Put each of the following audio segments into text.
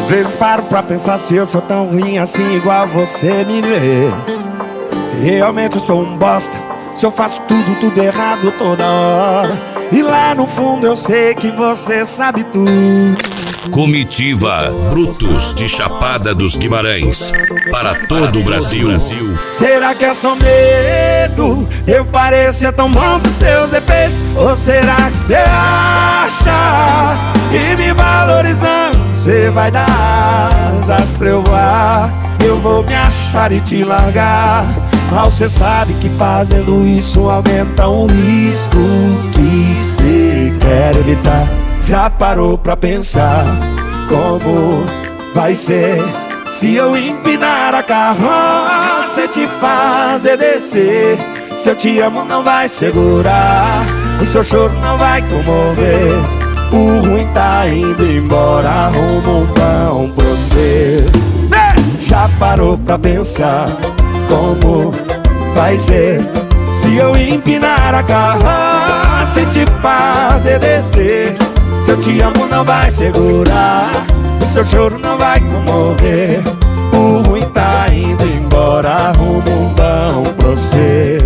Às vezes paro pra pensar se eu sou tão ruim assim igual você me vê. Se realmente eu sou um bosta, se eu faço tudo errado toda hora. E lá no fundo eu sei que você sabe tudo. Comitiva Brutos de Chapada dos Guimarães, para todo o Brasil. Será que é só medo? Eu parecer tão bom pros seus defeitos? Ou será que você acha que me valorizando você vai dar asas pra eu voar? Eu vou me achar e te largar. Mal cê sabe que fazendo isso aumenta o risco que cê quer evitar. Já parou pra pensar como vai ser se eu empinar a carroça e te fazer descer? Se eu te amo não vai segurar, o seu choro não vai comover. O ruim tá indo embora, rumo um pão pra você. Já parou pra pensar como vai ser se eu empinar a carroça e te fazer descer? Se eu te amo não vai segurar, o seu choro não vai comover. O ruim tá indo embora, rumo um pão pra você.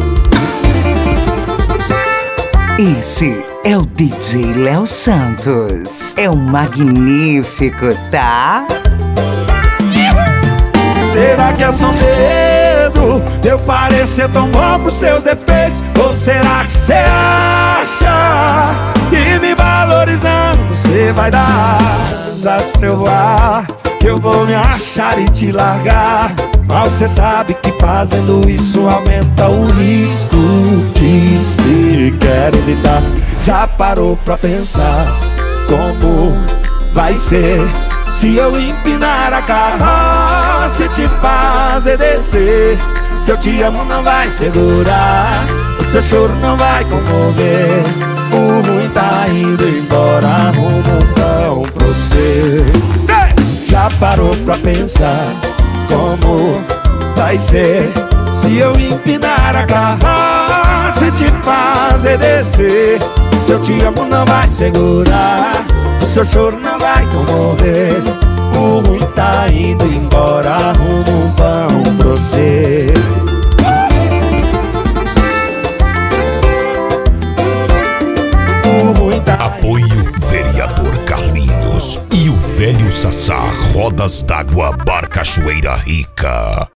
Esse é o DJ Léo Santos. É um magnífico, tá? Será que é só medo de eu parecer tão bom pros seus defeitos? Ou será que você acha que me valorizando você vai dar asas pra eu voar? Que eu vou me achar e te largar. Mal cê sabe que fazendo isso aumenta o risco que se quer evitar. Já parou pra pensar como vai ser se eu empinar a carroça e te fazer descer? Se eu te amo não vai segurar, o seu choro não vai comover. O ruim tá indo embora, rumo um pão pra você. Já parou pra pensar como vai ser se eu empinar a carroça e te fazer descer? Se eu te amo não vai segurar, o seu choro não vai comover. O ruim tá indo embora, rumo um pão pra você. O ruim tá... Apoio Vereador Carlinhos e o Velho Sassá, Rodas d'Água, Bar Cachoeira Rica.